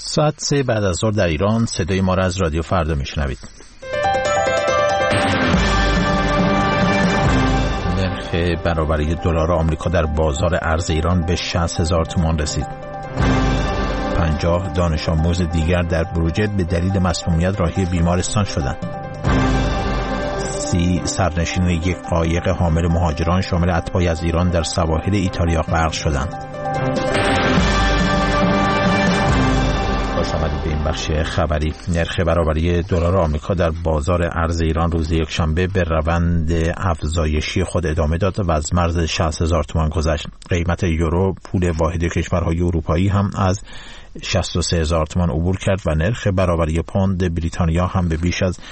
ساعت 3 بعد از ظهر در ایران. صدای ما را از رادیو فردا میشنوید. نرخ برابری دلار آمریکا در بازار ارز ایران به 60,000 تومان رسید. 50 دانش آموز دیگر در بروجرد به دلیل مسمومیت راهی بیمارستان شدند. 30 سرنشین یک قایق حامل مهاجران شامل اتباعی از ایران در سواحل ایتالیا غرق شدند. خوش آمدید به این بخش خبری. نرخ برابری دلار آمریکا در بازار ارز ایران روز یکشنبه به روند افزایشی خود ادامه داد و از مرز 60,000 تومان گذشت. قیمت یورو پول واحد کشورهای اروپایی هم از 63,000 تومان عبور کرد و نرخ برابری پوند بریتانیا هم به بیش از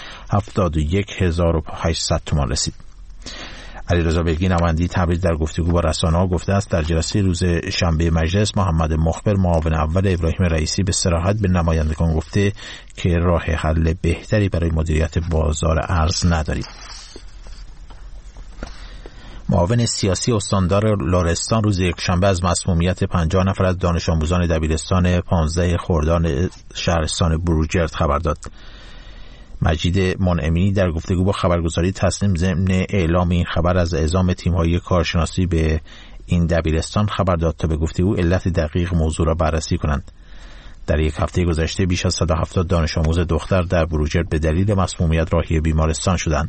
71,800 تومان رسید. علیرضا بیگی نماینده تبریز در گفتگو با رسانه‌ها گفته است در جلسه روز شنبه مجلس محمد مخبر معاون اول ابراهیم رئیسی به صراحت به نمایندگان گفته که راه حل بهتری برای مدیریت بازار ارز نداریم. معاون سیاسی استاندار لرستان روز یکشنبه از مسمومیت 50 نفر از دانش آموزان دبیرستان 15 خرداد شهرستان بروجرد خبر داد. مجید منعمی در گفتگو با خبرگزاری تسنیم ضمن اعلام این خبر از اعزام تیم‌های کارشناسی به این دبیرستان خبر داد تا به گفته او علت دقیق موضوع را بررسی کنند. در یک هفته گذشته بیش از 170 دانش آموز دختر در بروجرد به دلیل مسمومیت راهی بیمارستان شدند.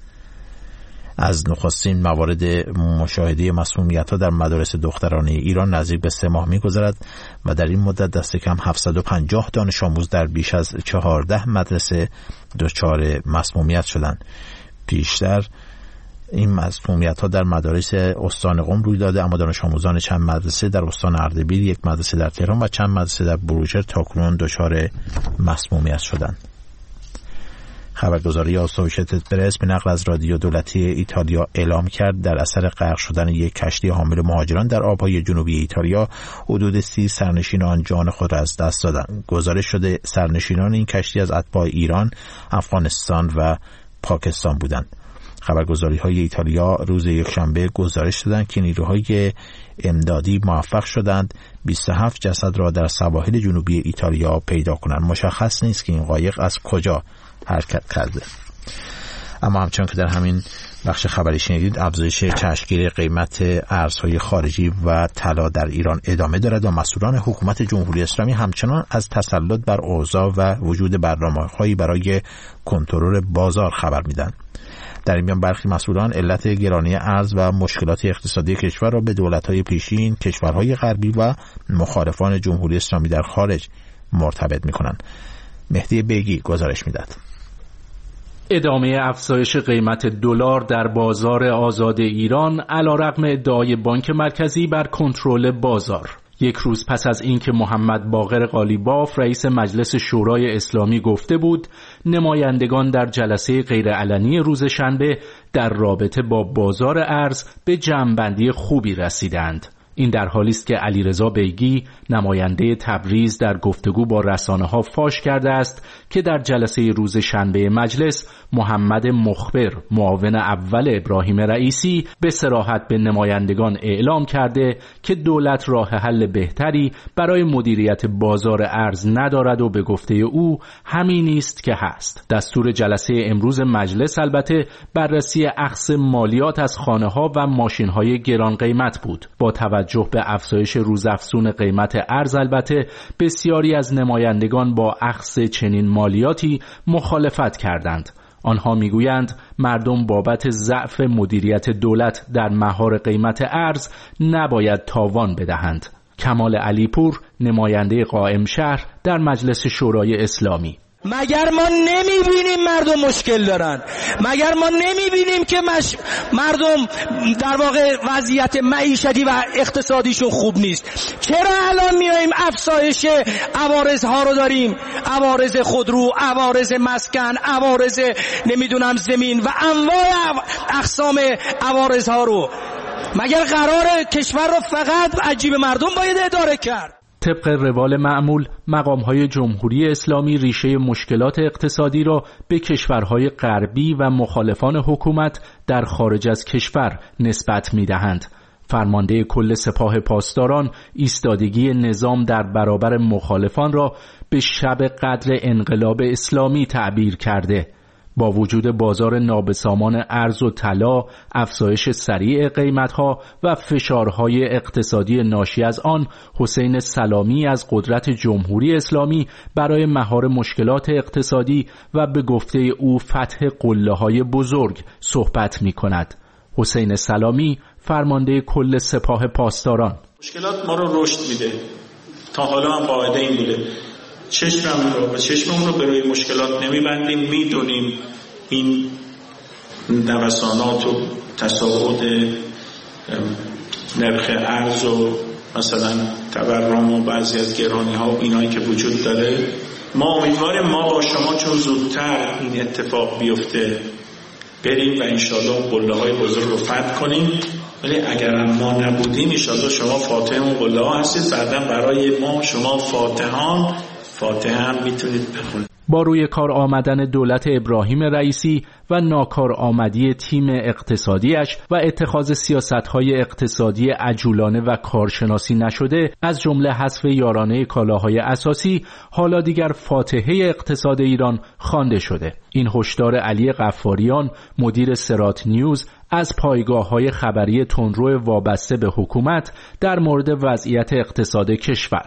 از نخستین موارد مشاهده مسمومیت‌ها در مدارس دخترانه ایران نزدیک به 3 ماه می‌گذرد و در این مدت دست کم 750 دانش آموز در بیش از 14 مدرسه دچار مسمومیت شدند. پیشتر این مسمومیت‌ها در مدارس استان قم روی داده، اما دانش آموزان چند مدرسه در استان اردبیل، یک مدرسه در تهران و چند مدرسه در بروجرد تاکنون دچار مسمومیت شدند. خبرگزاری آسوشیتد پرس به نقل از رادیو دولتی ایتالیا اعلام کرد در اثر غرق شدن یک کشتی حامل مهاجران در آبهای جنوبی ایتالیا حدود 30 سرنشین آن جان خود را از دست دادند. گزارش شده سرنشینان این کشتی از اتباع ایران، افغانستان و پاکستان بودند. خبرگزاری‌های ایتالیا روز یکشنبه گزارش دادند که نیروهای امدادی موفق شدند 27 جسد را در سواحل جنوبی ایتالیا پیدا کنند. مشخص نیست که این قایق از کجا حرکت کرده. اما همچنان که در همین بخش خبری شنیدید، افزایش چشمگیر قیمت ارزهای خارجی و طلا در ایران ادامه دارد و مسئولان حکومت جمهوری اسلامی همچنان از تسلط بر اوضاع و وجود برنامه‌هایی برای کنترل بازار خبر میدن. در این میان برخی مسئولان علت گرانی ارز و مشکلات اقتصادی کشور را به دولت‌های پیشین، کشورهای غربی و مخالفان جمهوری اسلامی در خارج مرتبط می‌کنند. مهدی بیگی گزارش میداد. ادامه افزایش قیمت دلار در بازار آزاد ایران علیرغم ادعای بانک مرکزی بر کنترل بازار. یک روز پس از اینکه محمد باقر قالیباف رئیس مجلس شورای اسلامی گفته بود نمایندگان در جلسه غیرعلنی روز شنبه در رابطه با بازار ارز به جمع‌بندی خوبی رسیدند. این در حالی است که علیرضا بیگی نماینده تبریز در گفتگو با رسانه‌ها فاش کرده است که در جلسه روز شنبه مجلس محمد مخبر معاون اول ابراهیم رئیسی به صراحت به نمایندگان اعلام کرده که دولت راه حل بهتری برای مدیریت بازار ارز ندارد و به گفته او همین است که هست. دستور جلسه امروز مجلس البته بررسی اخذ مالیات از خانه‌ها و ماشین‌های گران قیمت بود. با توجه به افزایش روزافزون قیمت ارز البته بسیاری از نمایندگان با اخذ چنین مالیاتی مخالفت کردند. آنها میگویند مردم بابت ضعف مدیریت دولت در مهار قیمت ارز نباید تاوان بدهند. کمال علیپور نماینده قائم شهر در مجلس شورای اسلامی: مگر ما نمیبینیم مردم مشکل دارن؟ مگر ما نمیبینیم که مردم در واقع وضعیت معیشتی و اقتصادیشون خوب نیست؟ چرا الان میایم افزایش عوارضها رو داریم؟ عوارض خودرو، عوارض مسکن، عوارض نمیدونم زمین و انواع اقسام عوارضها رو. مگر قرار کشور رو فقط عجیب مردم باید اداره کرد؟ طبق روال معمول مقام‌های جمهوری اسلامی ریشه مشکلات اقتصادی را به کشورهای غربی و مخالفان حکومت در خارج از کشور نسبت می‌دهند. فرمانده کل سپاه پاسداران ایستادگی نظام در برابر مخالفان را به شب قدر انقلاب اسلامی تعبیر کرده. با وجود بازار نابسامان ارز و طلا، افزایش سریع قیمت‌ها و فشارهای اقتصادی ناشی از آن، حسین سلامی از قدرت جمهوری اسلامی برای مهار مشکلات اقتصادی و به گفته او فتح قله‌های بزرگ صحبت می‌کند. حسین سلامی، فرمانده کل سپاه پاسداران: مشکلات ما رو رشد میده. تا حالا هم قاعده این بوده. چشممون رو به روی مشکلات نمیبندیم، میدونیم این نوسانات و تساقط نرخ ارز و مثلا تورم و بعضی از گرانی ها و اینایی که وجود داره. ما امیدواریم ما با شما چون زودتر این اتفاق بیفته بریم و انشاءالله قله های بزرگ رو فتح کنیم، ولی اگر ما نبودیم انشاءالله شما فاتح اون قله ها هستید، بعداً برای ما شما فاتحه هم میتونید بخونید. با روی کار آمدن دولت ابراهیم رئیسی و ناکار آمدی تیم اقتصادیش و اتخاذ سیاست‌های اقتصادی عجولانه و کارشناسی نشده، از جمله حذف یارانه کالاهای اساسی، حالا دیگر فاتحه اقتصاد ایران خوانده شده. این هشدار علی غفاریان، مدیر سرات نیوز، از پایگاه‌های خبری تندرو وابسته به حکومت در مورد وضعیت اقتصاد کشور.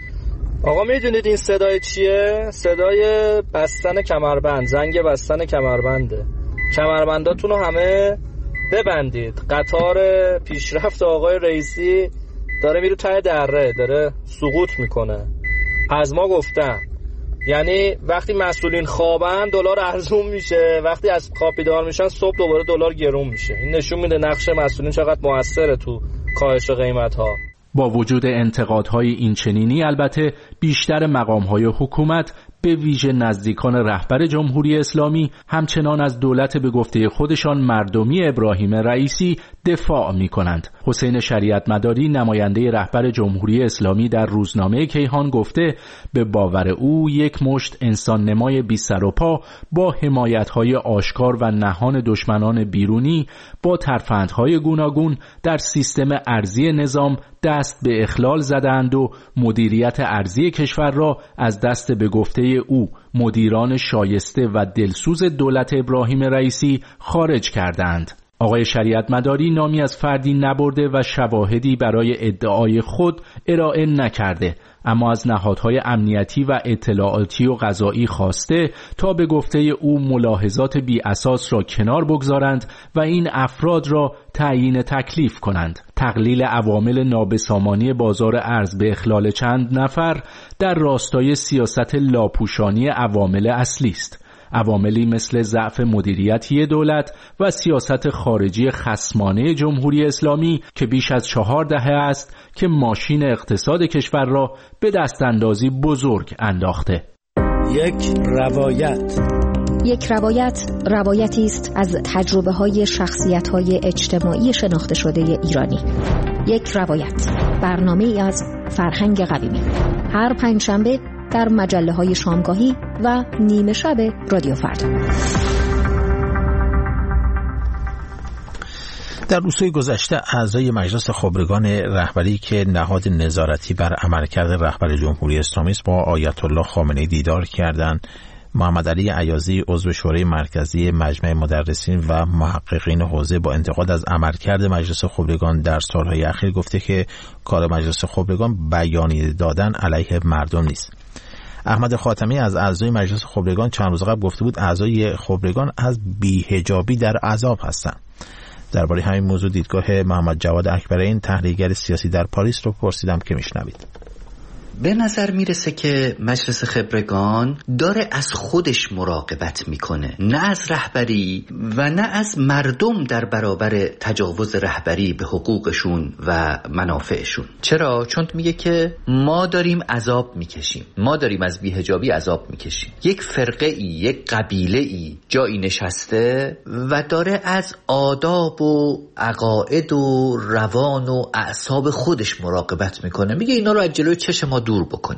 آقا میدونید این صدای چیه؟ صدای بستن کمربند، زنگ بستن کمربنده. کمربنداتون رو همه ببندید. قطار پیشرفت آقای رئیسی داره میره ته دره، داره سقوط میکنه. از ما گفتن، یعنی وقتی مسئولین خوابن دلار ارزون میشه، وقتی از خواب بیدار میشن صبح دوباره دلار گرون میشه. این نشون میده نقش مسئولین چقدر موثره تو کاهش قیمت ها. با وجود انتقادهای اینچنینی، البته بیشتر مقامهای حکومت به ویژه نزدیکان رهبر جمهوری اسلامی همچنان از دولت به گفته خودشان مردمی ابراهیم رئیسی دفاع می کنند. حسین شریعت مداری، نماینده رهبر جمهوری اسلامی، در روزنامه کیهان گفته به باور او یک مشت انسان نمای بی سر و پا با حمایت‌های آشکار و نهان دشمنان بیرونی با ترفندهای گوناگون در سیستم ارزی نظام دست به اخلال زدند و مدیریت ارزی کشور را از دست به گفته او مدیران شایسته و دلسوز دولت ابراهیم رئیسی خارج کردند. آقای شریعت مداری نامی از فردی نبرده و شواهدی برای ادعای خود ارائه نکرده، اما از نهادهای امنیتی و اطلاعاتی و قضایی خواسته تا به گفته او ملاحظات بی اساس را کنار بگذارند و این افراد را تعیین تکلیف کنند. تقلیل عوامل نابسامانی بازار ارز به اخلال چند نفر در راستای سیاست لاپوشانی عوامل اصلی است. عواملی مثل ضعف مدیریتی دولت و سیاست خارجی خصمانه جمهوری اسلامی که بیش از 4 دهه است که ماشین اقتصاد کشور را به دستاندازی بزرگ انداخته. یک روایتی است از تجربه‌های شخصیت‌های اجتماعی شناخته شده ایرانی. یک روایت، برنامه‌ای از فرهنگ قویمی. هر پنجشنبه در مجله‌های شامگاهی و نیمه شب رادیو فردا. در روزهای گذشته اعضای مجلس خبرگان رهبری که نهاد نظارتی بر عملکرد رهبر جمهوری اسلامی است با آیت الله خامنه‌ای دیدار کردند. محمد علی ایازی، عضو شورای مرکزی مجمع مدرسین و محققین حوزه، با انتقاد از عملکرد مجلس خبرگان در سالهای اخیر گفته که کار مجلس خبرگان بیانیه دادن علیه مردم نیست. احمد خاتمی از اعضای مجلس خبرگان چند روز قبل گفته بود اعضای خبرگان از بی‌حجابی در عذاب هستند. درباره همین موضوع دیدگاه محمد جواد اکبرین، تحلیلگر سیاسی در پاریس، رو پرسیدم که میشنوید. به نظر میرسه که مجلس خبرگان داره از خودش مراقبت میکنه، نه از رهبری و نه از مردم در برابر تجاوز رهبری به حقوقشون و منافعشون. چرا؟ چون میگه که ما داریم عذاب میکشیم، ما داریم از بی‌حجابی عذاب میکشیم. یک فرقه ای، یک قبیله ای جایی نشسته و داره از آداب و عقاید و روان و اعصاب خودش مراقبت میکنه. میگه اینا رو از جلوی چشم ما دور بکنید.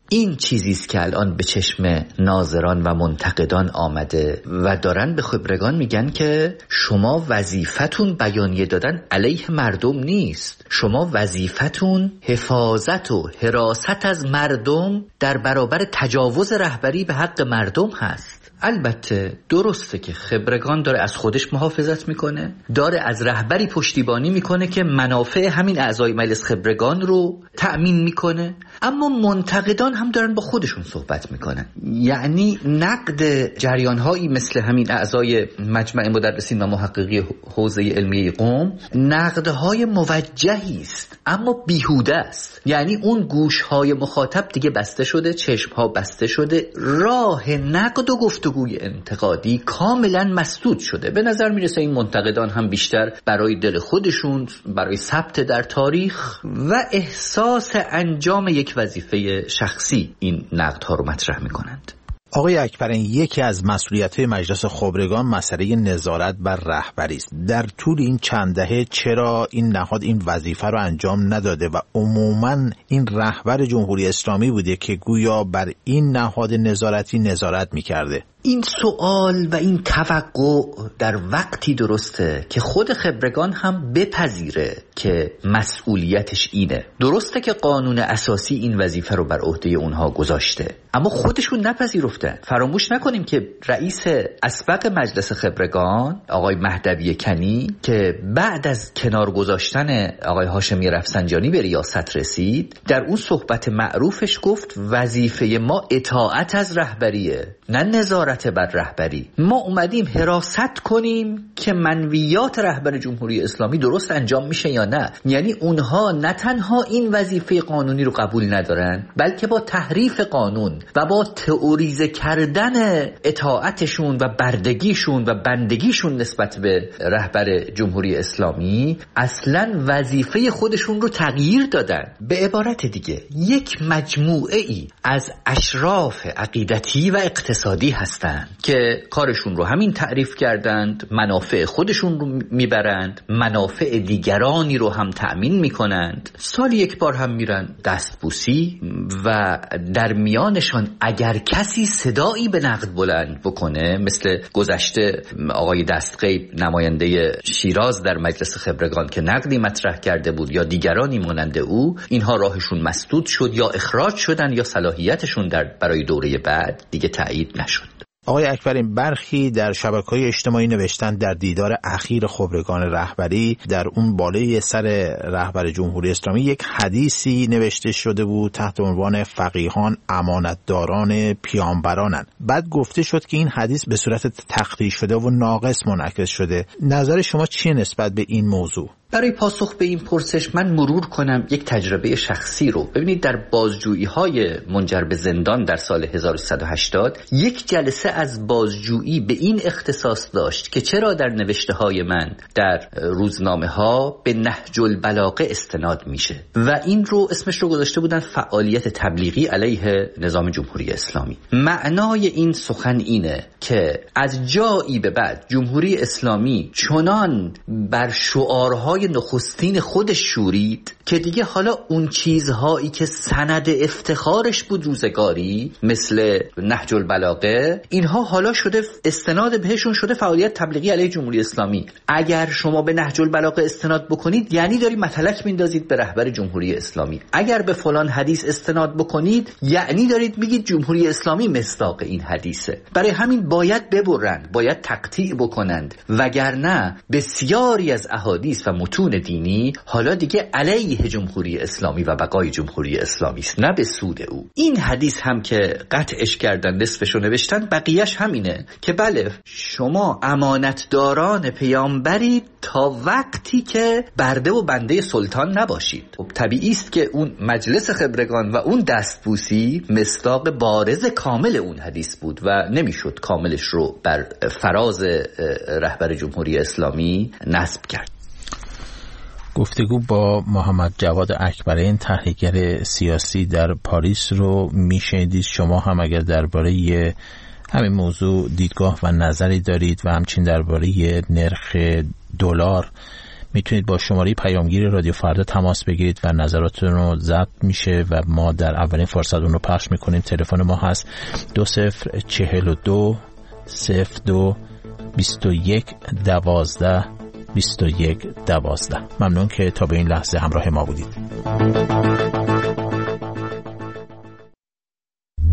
این چیزی است که الان به چشم ناظران و منتقدان آمده و دارن به خبرگان میگن که شما وظیفتون بیانیه دادن علیه مردم نیست، شما وظیفتون حفاظت و حراست از مردم در برابر تجاوز رهبری به حق مردم هست. البته درسته که خبرگان داره از خودش محافظت میکنه، داره از رهبری پشتیبانی میکنه که منافع همین اعضای مجلس خبرگان رو تأمین میکنه، اما منتقدان هم دارن با خودشون صحبت میکنن. یعنی نقد جریانهایی مثل همین اعضای مجمع مدرسین و محققی حوزه علمیه قم نقدهای موجهی است اما بیهوده است. یعنی اون گوشهای مخاطب دیگه بسته شده، چشمها بسته شده، راه نقد و گفتگوی انتقادی کاملا مسدود شده. به نظر میرسه این منتقدان هم بیشتر برای دل خودشون، برای ثبت در تاریخ و احساس انجام یک وظیفه شخصی این نقدها رو مطرح میکنند. آقای اکبرین، یکی از مسئولیت‌های مجلس خبرگان مسئله نظارت بر رهبری است. در طول این چند دهه چرا این نهاد این وظیفه رو انجام نداده و عموماً این رهبر جمهوری اسلامی بوده که گویا بر این نهاد نظارتی نظارت می‌کرده؟ این سوال و این توقع در وقتی درسته که خود خبرگان هم بپذیره که مسئولیتش اینه. درسته که قانون اساسی این وظیفه رو بر عهده اونها گذاشته، اما خودشون نپذیرفتن. فراموش نکنیم که رئیس اسبق مجلس خبرگان آقای مهدوی کنی که بعد از کنار گذاشتن آقای هاشمی رفسنجانی به ریاست رسید، در اون صحبت معروفش گفت وظیفه ما اطاعت از رهبریه، نه نظارت بر رهبری. ما اومدیم حراست کنیم که منویات رهبر جمهوری اسلامی درست انجام میشه یا نه. یعنی اونها نه تنها این وظیفه قانونی رو قبول ندارن، بلکه با تحریف قانون و با تئوریزه کردن اطاعتشون و بردگیشون و بندگیشون نسبت به رهبر جمهوری اسلامی اصلا وظیفه خودشون رو تغییر دادن. به عبارت دیگه یک مجموعه ای از اشراف عقیدتی و اقتصادی هستن که کارشون رو همین تعریف کردند، منافع خودشون رو میبرند، منافع دیگرانی رو هم تأمین میکنند، سال یک بار هم میرن دستبوسی و در میانشان اگر کسی صدایی به نقد بلند بکنه، مثل گذشته آقای دستغیب نماینده شیراز در مجلس خبرگان که نقدی مطرح کرده بود یا دیگرانی مانند او، اینها راهشون مسدود شد یا اخراج شدن یا صلاحیتشون برای دوره بعد دیگه تایید نشد. آقای اکبرین، برخی در شبکه‌های اجتماعی نوشتن در دیدار اخیر خبرگان رهبری در اون بالای سر رهبر جمهوری اسلامی یک حدیثی نوشته شده بود تحت عنوان فقیهان امانتداران پیامبرانند. بعد گفته شد که این حدیث به صورت تخطی شده و ناقص منعکس شده. نظر شما چیه نسبت به این موضوع؟ برای پاسخ به این پرسش من مرور کنم یک تجربه شخصی رو. ببینید در بازجویی‌های منجر به زندان در سال 1180 یک جلسه از بازجویی به این اختصاص داشت که چرا در نوشته‌های من در روزنامه‌ها به نهج البلاغه استناد میشه و این رو اسمش رو گذاشته بودن فعالیت تبلیغی علیه نظام جمهوری اسلامی. معنای این سخن اینه که از جایی به بعد جمهوری اسلامی چنان بر شعارهای نخستین خودش شورید که دیگه حالا اون چیزهایی که سند افتخارش بود روزگاری مثل نهج البلاغه، اینها حالا شده استناد بهشون شده فعالیت تبلیغی علیه جمهوری اسلامی. اگر شما به نهج البلاغه استناد بکنید یعنی داری متلک میندازید به رهبر جمهوری اسلامی. اگر به فلان حدیث استناد بکنید یعنی دارید میگید جمهوری اسلامی مصداق این حدیثه. برای همین باید ببرند، باید تقطیع بکنند، وگرنه بسیاری از احادیث و متون دینی حالا دیگه علیه جمهوری اسلامی و بقای جمهوری اسلامی است، نه به سود او. این حدیث هم که قطعش کردن، نصفشو نوشتن، بقیهش همینه که بله شما امانتداران پیامبرید تا وقتی که برده و بنده سلطان نباشید. خب طبیعی است که اون مجلس خبرگان و اون دستبوسی مصداق بارز کامل اون حدیث بود و نمیشد کاملش رو بر فراز رهبر جمهوری اسلامی نصب کرد. گفتگو با محمد جواد اکبرین، تحلیلگر سیاسی در پاریس رو میشنیدید. شما هم اگر درباره همین موضوع دیدگاه و نظری دارید و همچنین درباره نرخ دلار میتونید با شماره پیامگیر رادیو فردا تماس بگیرید و نظراتتون رو ضبط میشه و ما در اولین فرصت اون رو پخش میکنیم. تلفن ما هست 2042 02 21 12 21 12. ممنون که تا به این لحظه همراه ما بودید.